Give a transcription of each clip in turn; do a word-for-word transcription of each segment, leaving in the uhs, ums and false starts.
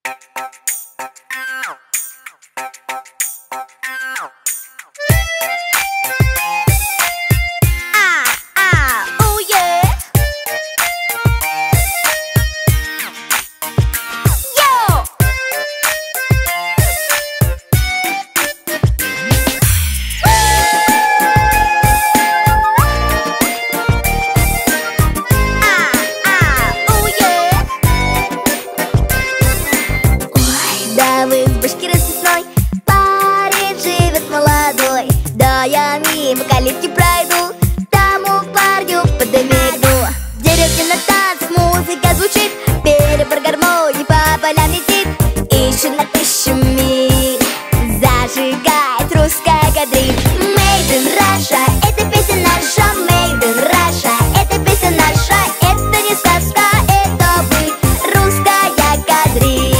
Да, я мимо калитки пройду, тому парню подмигну. В деревне на танцах музыка звучит, перебор гармонии по полям летит. Ищу на тысячу миль, зажигает русская кадриль. Made in Russia, это песня наша. Made in Russia, это песня наша. Это не сказка, это быль, русская кадриль.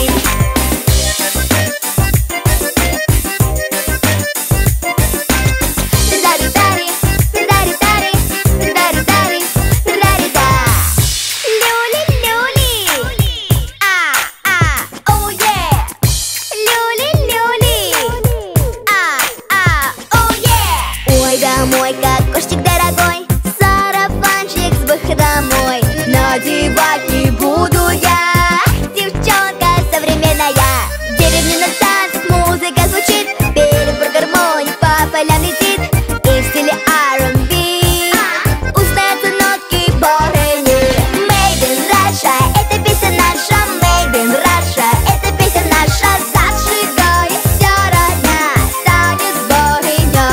Домой, как кошечек дорогой, сарафанчик с домой. Надевать не буду я, девчонка современная. В деревне на танцах музыка звучит, перебор гармонии по полям летит. И в стиле ар энд би узнаются нотки богини. Made in Russia, это песня наша. Made in Russia, это песня наша. Зажигает вся родня, танец богиня.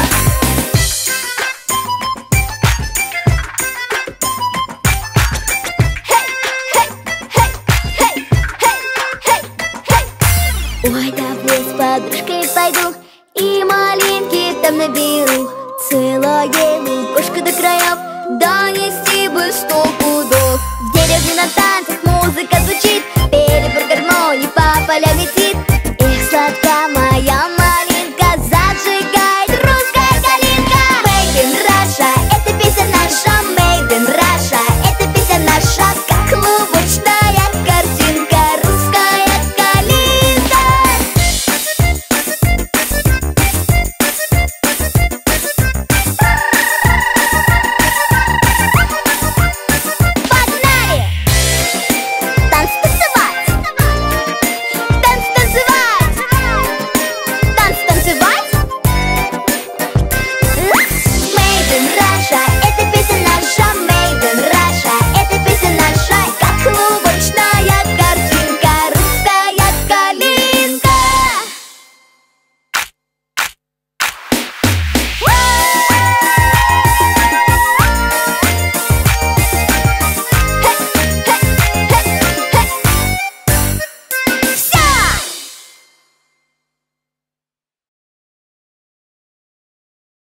Ой, да в лес с подружкой пойду и малинки там наберу. Целая лукошка до краев, донести бы сто пудов. В деревне на танцах музыка звучит,